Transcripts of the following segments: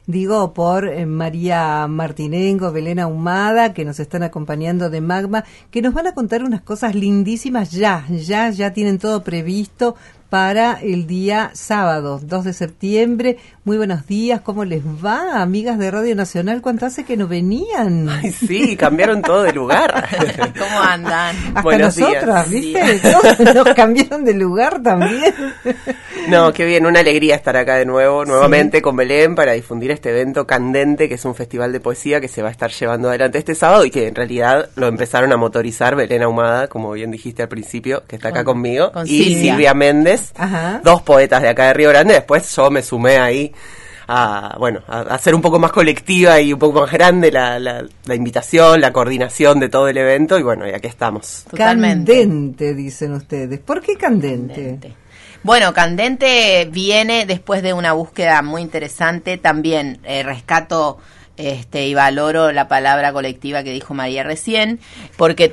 digo por María Martinengo, Belén Ahumada, que nos están acompañando de Magma, que nos van a contar unas cosas lindísimas ya tienen todo previsto para el día sábado, 2 de septiembre. Muy buenos días, ¿cómo les va, amigas de Radio Nacional? ¿Cuánto hace que no venían? Ay, sí, cambiaron todo de lugar. ¿Cómo andan? Hasta Buenos nosotras, días. ¿viste? Sí. Nos cambiaron de lugar también. No, qué bien, una alegría estar acá de nuevo, nuevamente con Belén para difundir este evento Candente, que es un festival de poesía que se va a estar llevando adelante este sábado y que en realidad lo empezaron a motorizar Belén Ahumada, como bien dijiste al principio, que está acá conmigo, con y Silvia Méndez, Ajá. dos poetas de acá de Río Grande. Después yo me sumé ahí a hacer un poco más colectiva y un poco más grande la invitación, la coordinación de todo el evento, y bueno, y aquí estamos. Totalmente. Candente, dicen ustedes. ¿Por qué candente? Bueno, Candente viene después de una búsqueda muy interesante. También rescato y valoro la palabra colectiva que dijo María recién, porque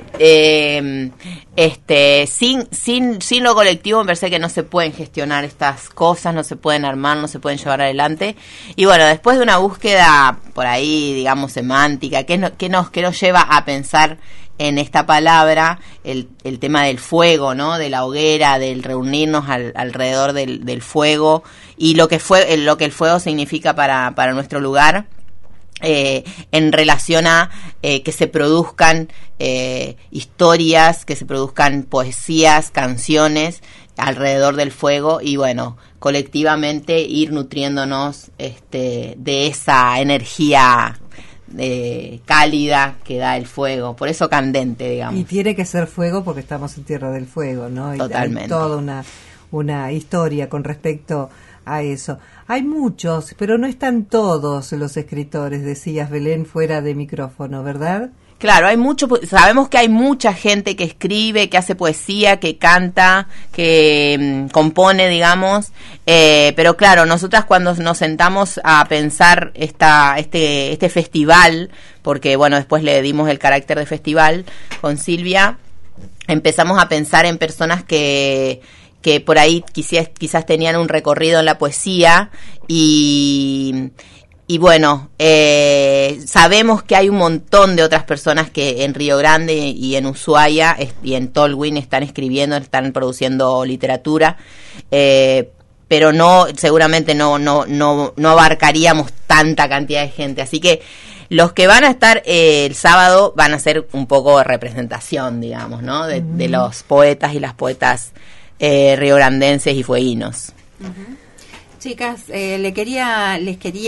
sin lo colectivo me parece que no se pueden gestionar estas cosas, no se pueden armar, no se pueden llevar adelante. Y bueno, después de una búsqueda por ahí, digamos, semántica, que nos lleva a pensar en esta palabra el tema del fuego, ¿no? De la hoguera, del reunirnos alrededor del fuego, y lo que el fuego significa para nuestro lugar. En relación a que se produzcan historias, que se produzcan poesías, canciones alrededor del fuego, y bueno, colectivamente ir nutriéndonos de esa energía cálida que da el fuego. Por eso Candente, digamos. Y tiene que ser fuego porque estamos en Tierra del Fuego, ¿no? Y Totalmente. hay toda una historia con respecto a eso. Hay muchos, pero no están todos los escritores, decías, Belén, fuera de micrófono, ¿verdad? Claro, sabemos que hay mucha gente que escribe, que hace poesía, que canta, que compone, digamos, pero claro, nosotras cuando nos sentamos a pensar este festival, porque bueno, después le dimos el carácter de festival con Silvia, empezamos a pensar en personas que por ahí quizás tenían un recorrido en la poesía, y bueno, sabemos que hay un montón de otras personas que en Río Grande y en Ushuaia y en Tolwyn están escribiendo, están produciendo literatura, pero seguramente no abarcaríamos tanta cantidad de gente. Así que los que van a estar el sábado van a ser un poco de representación, digamos, ¿no? De los poetas y las poetas riograndenses y fueguinos. Uh-huh. Chicas, quería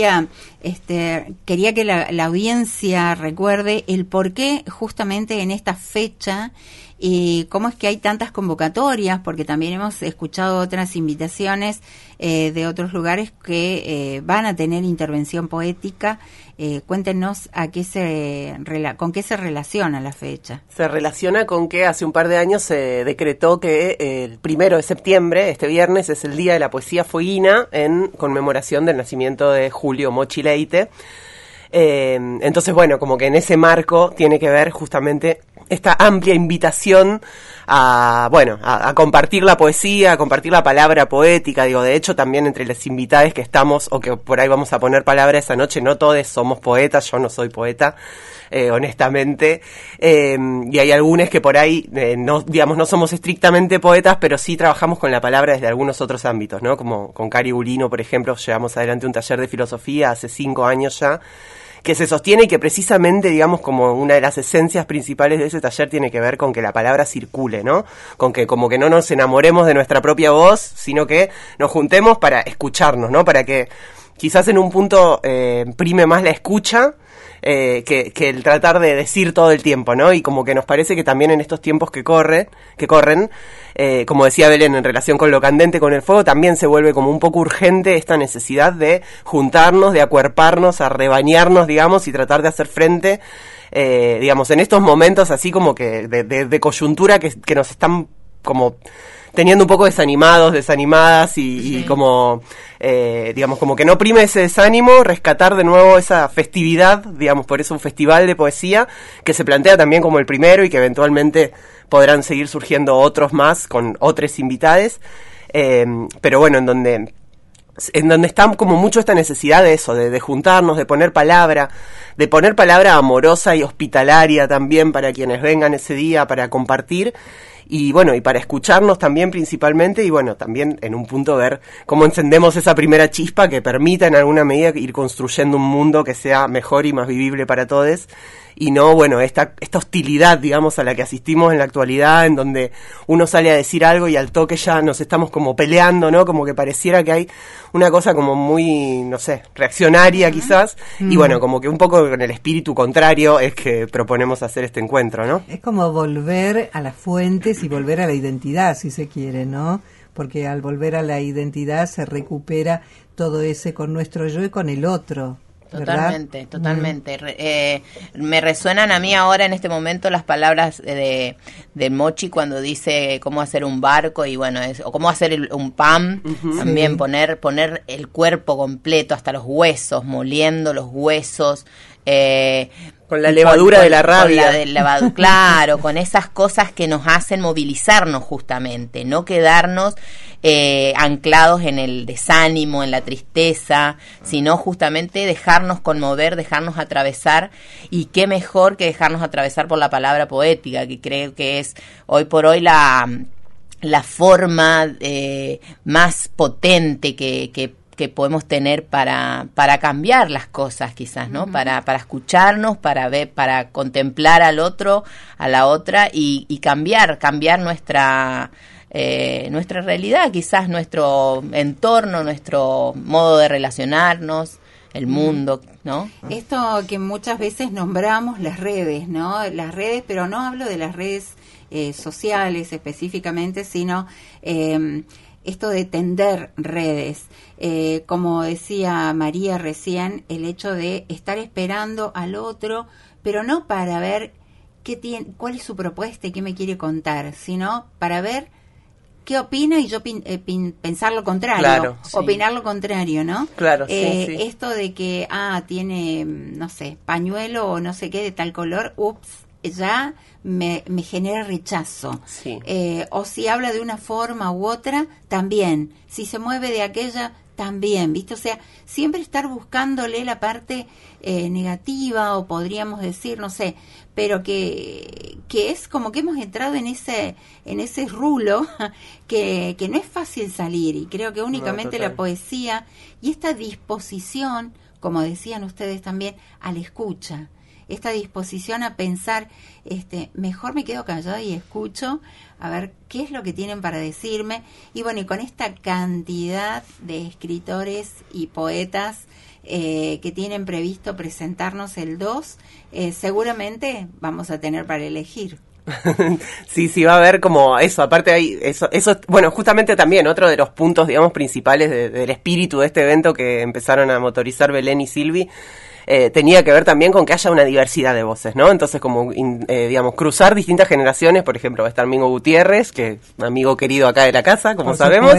que la audiencia recuerde el por qué justamente en esta fecha y cómo es que hay tantas convocatorias, porque también hemos escuchado otras invitaciones de otros lugares que van a tener intervención poética. Cuéntenos con qué se relaciona la fecha. Se relaciona con que hace un par de años se decretó que el 1 de septiembre, este viernes, es el Día de la Poesía Fueguina, en conmemoración del nacimiento de Julio Mochi Leite. Entonces, bueno, como que en ese marco tiene que ver justamente esta amplia invitación a compartir la poesía, a compartir la palabra poética. Digo, de hecho, también entre las invitadas que estamos, o que por ahí vamos a poner palabra esa noche, no todos somos poetas, yo no soy poeta, honestamente, y hay algunos que por ahí, no somos estrictamente poetas, pero sí trabajamos con la palabra desde algunos otros ámbitos, ¿no? Como con Cari Bulino, por ejemplo, llevamos adelante un taller de filosofía hace 5 años ya, que se sostiene y que precisamente, digamos, como una de las esencias principales de ese taller tiene que ver con que la palabra circule, ¿no? Con que como que no nos enamoremos de nuestra propia voz, sino que nos juntemos para escucharnos, ¿no? Para que quizás en un punto prime más la escucha que el tratar de decir todo el tiempo, ¿no? Y como que nos parece que también en estos tiempos que corren, como decía Belén, en relación con lo candente, con el fuego, también se vuelve como un poco urgente esta necesidad de juntarnos, de acuerparnos, a rebañarnos, digamos, y tratar de hacer frente, digamos, en estos momentos así como que de coyuntura que nos están como teniendo un poco desanimadas y como, digamos, como que no prime ese desánimo, rescatar de nuevo esa festividad, digamos, por eso un festival de poesía que se plantea también como el primero y que eventualmente podrán seguir surgiendo otros más con otros invitades, pero bueno, en donde en donde está como mucho esta necesidad de eso, de juntarnos, de poner palabra amorosa y hospitalaria también para quienes vengan ese día, para compartir, y bueno, y para escucharnos también principalmente, y bueno, también en un punto ver cómo encendemos esa primera chispa que permita en alguna medida ir construyendo un mundo que sea mejor y más vivible para todos, y no, bueno, esta hostilidad, digamos, a la que asistimos en la actualidad, en donde uno sale a decir algo y al toque ya nos estamos como peleando, ¿no? Como que pareciera que hay una cosa como muy, no sé, reaccionaria quizás, y bueno, como que un poco con el espíritu contrario es que proponemos hacer este encuentro, ¿no? Es como volver a las fuentes y volver a la identidad, si se quiere, ¿no? Porque al volver a la identidad se recupera todo ese con nuestro yo y con el otro. Totalmente, ¿verdad? Totalmente. Me resuenan a mí ahora en este momento las palabras de Mochi cuando dice cómo hacer un barco y bueno, o cómo hacer un pan, también sí. poner el cuerpo completo hasta los huesos, moliendo los huesos. Con la levadura de la rabia. Claro, con esas cosas que nos hacen movilizarnos justamente, no quedarnos anclados en el desánimo, en la tristeza, sino justamente dejarnos conmover, dejarnos atravesar, y qué mejor que dejarnos atravesar por la palabra poética, que creo que es hoy por hoy la forma más potente que podemos tener para cambiar las cosas quizás, ¿no? Para escucharnos, para ver, para contemplar al otro, a la otra y cambiar nuestra realidad, quizás nuestro entorno, nuestro modo de relacionarnos, el mundo, ¿no? Esto que muchas veces nombramos las redes, ¿no? Las redes, pero no hablo de las redes sociales específicamente, sino esto de tender redes, como decía María recién, el hecho de estar esperando al otro, pero no para ver cuál es su propuesta y qué me quiere contar, sino para ver qué opina y yo pensar lo contrario, claro, sí. Opinar lo contrario, ¿no? Claro, sí. Esto de que, tiene, no sé, pañuelo o no sé qué de tal color, ya me genera rechazo. Sí. O si habla de una forma u otra, también. Si se mueve de aquella, también, ¿viste? O sea, siempre estar buscándole la parte negativa, o podríamos decir, no sé, pero que es como que hemos entrado en ese rulo que no es fácil salir, y creo que únicamente la poesía y esta disposición, como decían ustedes también, a la escucha, esta disposición a pensar, mejor me quedo callado y escucho a ver qué es lo que tienen para decirme. Y bueno, y con esta cantidad de escritores y poetas que tienen previsto presentarnos el 2, seguramente vamos a tener para elegir. Sí, va a haber como eso, aparte hay eso, bueno, justamente también otro de los puntos, digamos, principales del espíritu de este evento que empezaron a motorizar Belén y Silvi, tenía que ver también con que haya una diversidad de voces, ¿no? Entonces, como, digamos, cruzar distintas generaciones. Por ejemplo, va a estar Mingo Gutiérrez, que es un amigo querido acá de la casa, como sabemos.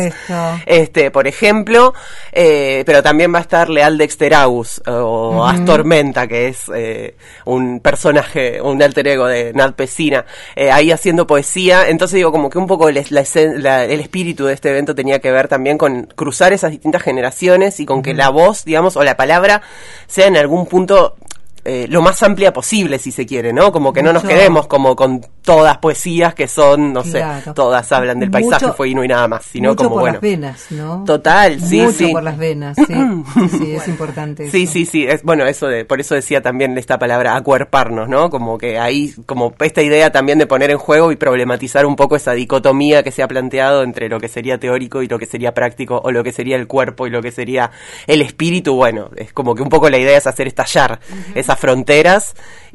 Por ejemplo, pero también va a estar Leal Dexteragus, o Astor Menta, que es un personaje, un alter ego de Nat Pesina, ahí haciendo poesía. Entonces, digo, como que un poco el espíritu de este evento tenía que ver también con cruzar esas distintas generaciones y con que la voz, digamos, o la palabra sea en algún punto lo más amplia posible, si se quiere, ¿no? Como que no nos quedemos como con todas poesías que son, no sé, todas hablan del paisaje fueguino y nada más, sino mucho como, por bueno. las venas, ¿no? Total, sí, mucho sí. por las venas, sí, es importante eso. Sí, es, bueno, por eso decía también esta palabra, acuerparnos, ¿no? Como que ahí, como esta idea también de poner en juego y problematizar un poco esa dicotomía que se ha planteado entre lo que sería teórico y lo que sería práctico, o lo que sería el cuerpo y lo que sería el espíritu. Bueno, es como que un poco la idea es hacer estallar esas fronteras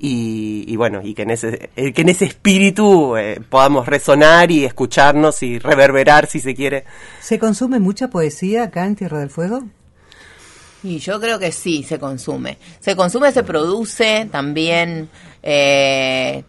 y bueno, y que en ese espíritu podamos resonar y escucharnos y reverberar, si se quiere. ¿Se consume mucha poesía acá en Tierra del Fuego? Y yo creo que sí, se consume, se produce también, creo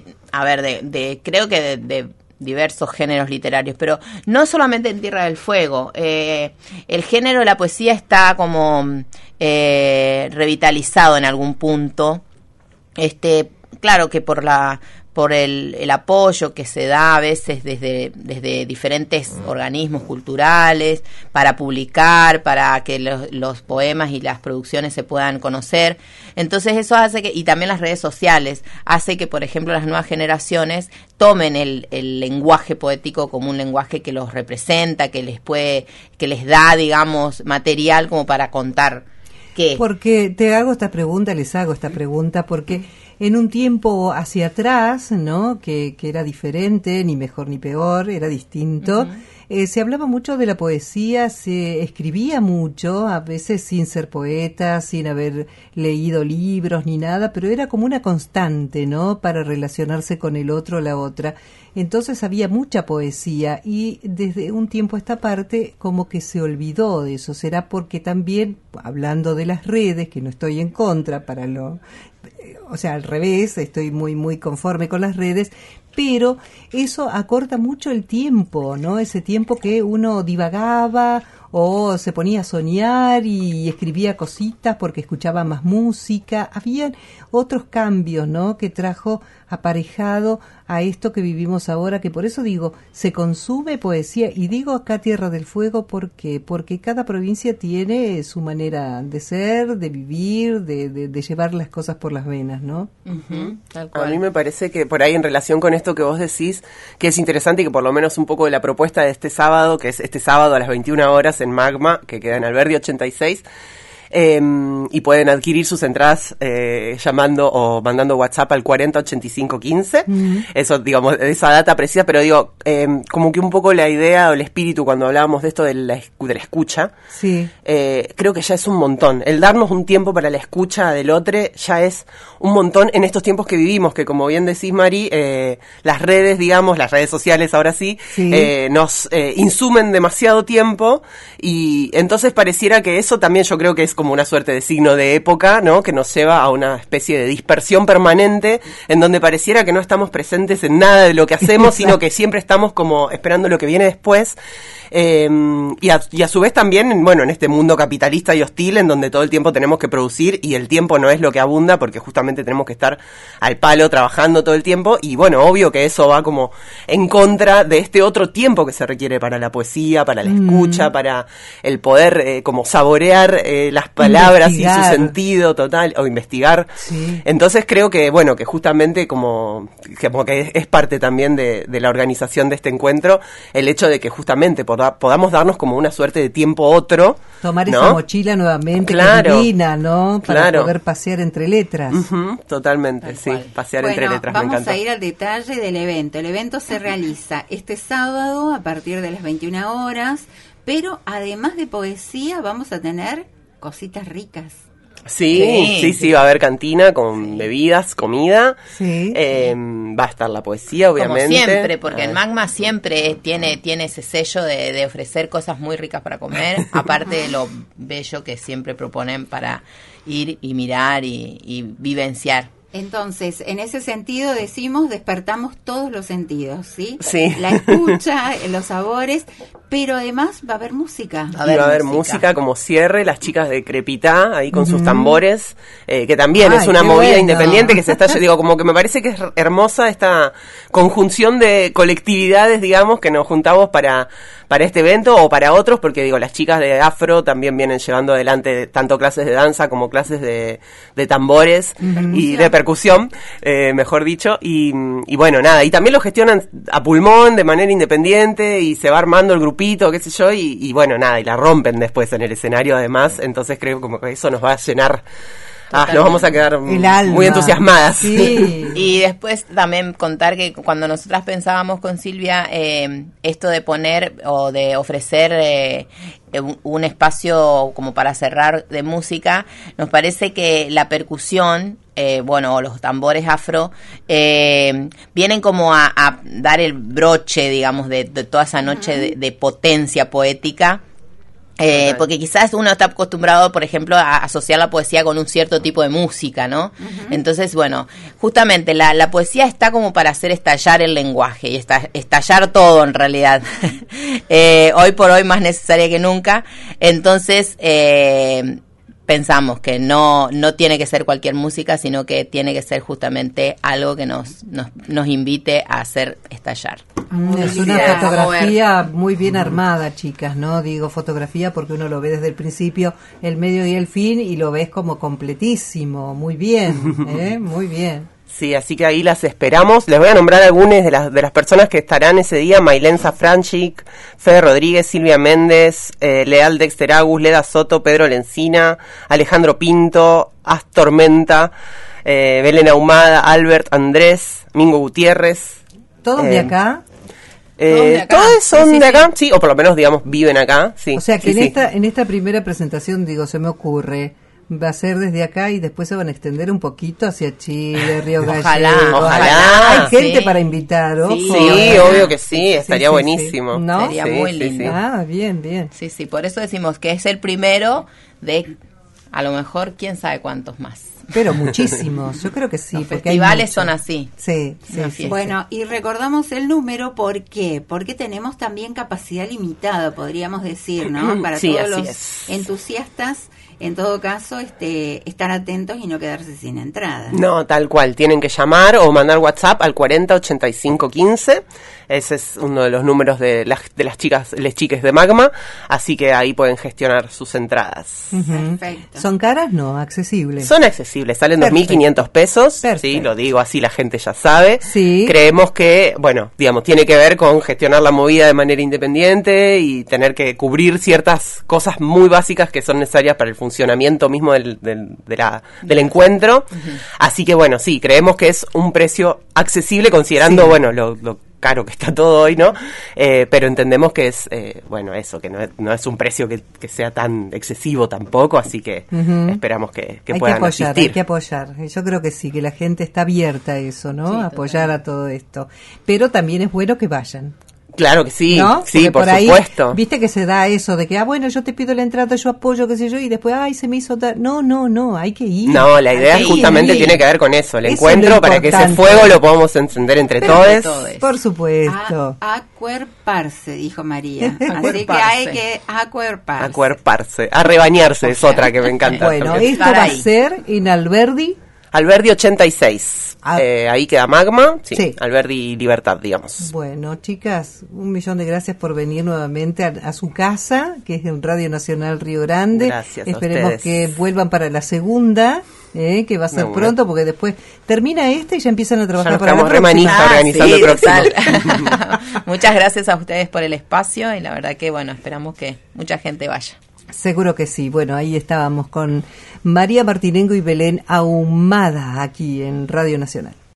que de diversos géneros literarios, pero no solamente en Tierra del Fuego. El género de la poesía está como revitalizado en algún punto. Claro que por por el apoyo que se da a veces desde diferentes organismos culturales para publicar, para que los poemas y las producciones se puedan conocer. Entonces eso hace que, y también las redes sociales, hace que, por ejemplo, las nuevas generaciones tomen el lenguaje poético como un lenguaje que los representa, que les da, digamos, material como para contar. ¿Qué? Porque les hago esta pregunta, porque en un tiempo hacia atrás, ¿no? Que era diferente, ni mejor ni peor, era distinto. Se hablaba mucho de la poesía, se escribía mucho, a veces sin ser poeta, sin haber leído libros ni nada, pero era como una constante, ¿no? Para relacionarse con el otro o la otra. Entonces había mucha poesía y desde un tiempo a esta parte como que se olvidó de eso. Será porque también, hablando de las redes, que no estoy en contra o sea, al revés, estoy muy, muy conforme con las redes, pero eso acorta mucho el tiempo, ¿no? Ese tiempo que uno divagaba o se ponía a soñar y escribía cositas porque escuchaba más música. Habían otros cambios, ¿no? Que trajo aparejado a esto que vivimos ahora, que por eso digo, se consume poesía, y digo acá Tierra del Fuego porque cada provincia tiene su manera de ser, de vivir, de llevar las cosas por las venas, ¿no? Tal cual. A mí me parece que por ahí, en relación con esto que vos decís, que es interesante y que por lo menos un poco de la propuesta de este sábado, que es este sábado a las 21 horas en Magma, que queda en Alberdi 86, y pueden adquirir sus entradas llamando o mandando WhatsApp al 408515. Eso, digamos, esa data precisa, pero digo, como que un poco la idea o el espíritu cuando hablábamos de esto de la escucha, sí. Creo que ya es un montón. El darnos un tiempo para la escucha del otro ya es un montón en estos tiempos que vivimos, que como bien decís, Mari, las redes, digamos, las redes sociales ahora sí. Nos insumen demasiado tiempo, y entonces pareciera que eso también, yo creo que es como una suerte de signo de época, ¿no? Que nos lleva a una especie de dispersión permanente, en donde pareciera que no estamos presentes en nada de lo que hacemos, sino que siempre estamos como esperando lo que viene después. Y a su vez también, bueno, en este mundo capitalista y hostil, en donde todo el tiempo tenemos que producir y el tiempo no es lo que abunda, porque justamente tenemos que estar al palo trabajando todo el tiempo, y bueno, obvio que eso va como en contra de este otro tiempo que se requiere para la poesía, para la escucha, para el poder como saborear las palabras y su sentido total, o investigar. Entonces creo que, bueno, que justamente como que es parte también de la organización de este encuentro, el hecho de que justamente podamos darnos como una suerte de tiempo otro. Tomar, ¿no?, esa mochila nuevamente, claro, divina, ¿no? Para poder pasear entre letras. Totalmente, sí, pasear entre letras, me encanta. Vamos a ir al detalle del evento. El evento se realiza este sábado a partir de las 21 horas, pero además de poesía vamos a tener cositas ricas. Sí, va a haber cantina con bebidas, comida. Va a estar la poesía, obviamente. Como siempre, porque en Magma siempre tiene ese sello de ofrecer cosas muy ricas para comer, aparte de lo bello que siempre proponen para ir y mirar y vivenciar. Entonces, en ese sentido decimos, despertamos todos los sentidos, ¿sí? Sí. La escucha, los sabores, pero además va a haber música. Va a haber música como cierre, las chicas de Crepitá, ahí con sus tambores, que también es una movida independiente que se está, digo, como que me parece que es hermosa esta conjunción de colectividades, digamos, que nos juntamos para este evento o para otros, porque digo, las chicas de Afro también vienen llevando adelante tanto clases de danza como clases de tambores y de percusión, mejor dicho, y bueno, nada, y también lo gestionan a pulmón de manera independiente y se va armando el grupito, qué sé yo, y bueno, nada, y la rompen después en el escenario además, entonces creo como que eso nos va a llenar. Nos vamos a quedar muy entusiasmadas. Sí. Y después también contar que cuando nosotras pensábamos con Silvia esto de poner o de ofrecer un espacio como para cerrar de música, nos parece que la percusión, o los tambores afro, vienen como a dar el broche, digamos, de toda esa noche de potencia poética. Porque quizás uno está acostumbrado, por ejemplo, a asociar la poesía con un cierto tipo de música, ¿no? Entonces, bueno, justamente la poesía está como para hacer estallar el lenguaje y estallar todo en realidad. Hoy por hoy más necesaria que nunca. Entonces, pensamos que no tiene que ser cualquier música, sino que tiene que ser justamente algo que nos invite a hacer estallar. Es una fotografía muy bien armada, chicas, ¿no? Digo fotografía porque uno lo ve desde el principio, el medio y el fin, y lo ves como completísimo. Muy bien, muy bien. Sí, así que ahí las esperamos. Les voy a nombrar algunas de las personas que estarán ese día: Mailén Safranchik, Fede Rodríguez, Silvia Méndez, Leal Dexter Agus, Leda Soto, Pedro Lencina, Alejandro Pinto, Astor Menta, Belén Ahumada, Albert Andrés, Mingo Gutiérrez. ¿Todos de acá? Todos son de acá, sí, o por lo menos, digamos, viven acá, sí. O sea que sí, en esta primera presentación, digo, se me ocurre, va a ser desde acá y después se van a extender un poquito hacia Chile, Río Gallegos. Ojalá. Hay gente para invitar, ojo. Sí, obvio que sí, estaría buenísimo. Sí. ¿No? Sería muy lindo. Ah, bien. Sí, por eso decimos que es el primero de, a lo mejor, quién sabe cuántos más. Pero muchísimos, yo creo que sí. Los porque festivales son así. Sí. Bueno, y recordamos el número, ¿por qué? Porque tenemos también capacidad limitada, podríamos decir, ¿no? Para todos los entusiastas, en todo caso, estar atentos y no quedarse sin entrada. No, tal cual, tienen que llamar o mandar WhatsApp al 40 85 15. Ese es uno de los números de las chicas, les chiques de Magma, así que ahí pueden gestionar sus entradas. Perfecto. ¿Son caras? No, accesibles. Son accesibles, salen 2.500 pesos, sí, lo digo así, la gente ya sabe. Sí. Creemos que, bueno, digamos, tiene que ver con gestionar la movida de manera independiente y tener que cubrir ciertas cosas muy básicas que son necesarias para el funcionamiento mismo del encuentro. Así que, bueno, sí, creemos que es un precio accesible considerando, bueno, lo caro que está todo hoy, ¿no? Pero entendemos que es, bueno, eso, que no es un precio que sea tan excesivo tampoco, así que esperamos que puedan asistir. Hay que apoyar. Yo creo que sí, que la gente está abierta a eso, ¿no? Sí, apoyar a todo esto. Pero también es bueno que vayan. Claro que sí, ¿no? sí, por ahí, supuesto. Viste que se da eso de que, bueno, yo te pido la entrada, yo apoyo, qué sé yo, y después, se me hizo tal. No, hay que ir. No, la idea justamente tiene que ver con eso, el encuentro, para que ese fuego lo podamos encender entre todos. Por supuesto. Acuerparse, dijo María. Así que hay que acuerparse. Acuerparse, a rebañarse es otra que me encanta. Bueno, esto va a ser en Alberdi. Alberdi 86, ahí queda Magma, sí. Alberdi Libertad, digamos. Bueno, chicas, 1.000.000 de gracias por venir nuevamente a su casa, que es en Radio Nacional Río Grande. Gracias. Esperemos que vuelvan para la segunda, que va a ser pronto, porque después termina y ya empiezan a trabajar para la próxima. Organizando el próximo. Muchas gracias a ustedes por el espacio y la verdad que, bueno, esperamos que mucha gente vaya. Seguro que sí. Bueno, ahí estábamos con María Martinengo y Belén Ahumada aquí en Radio Nacional.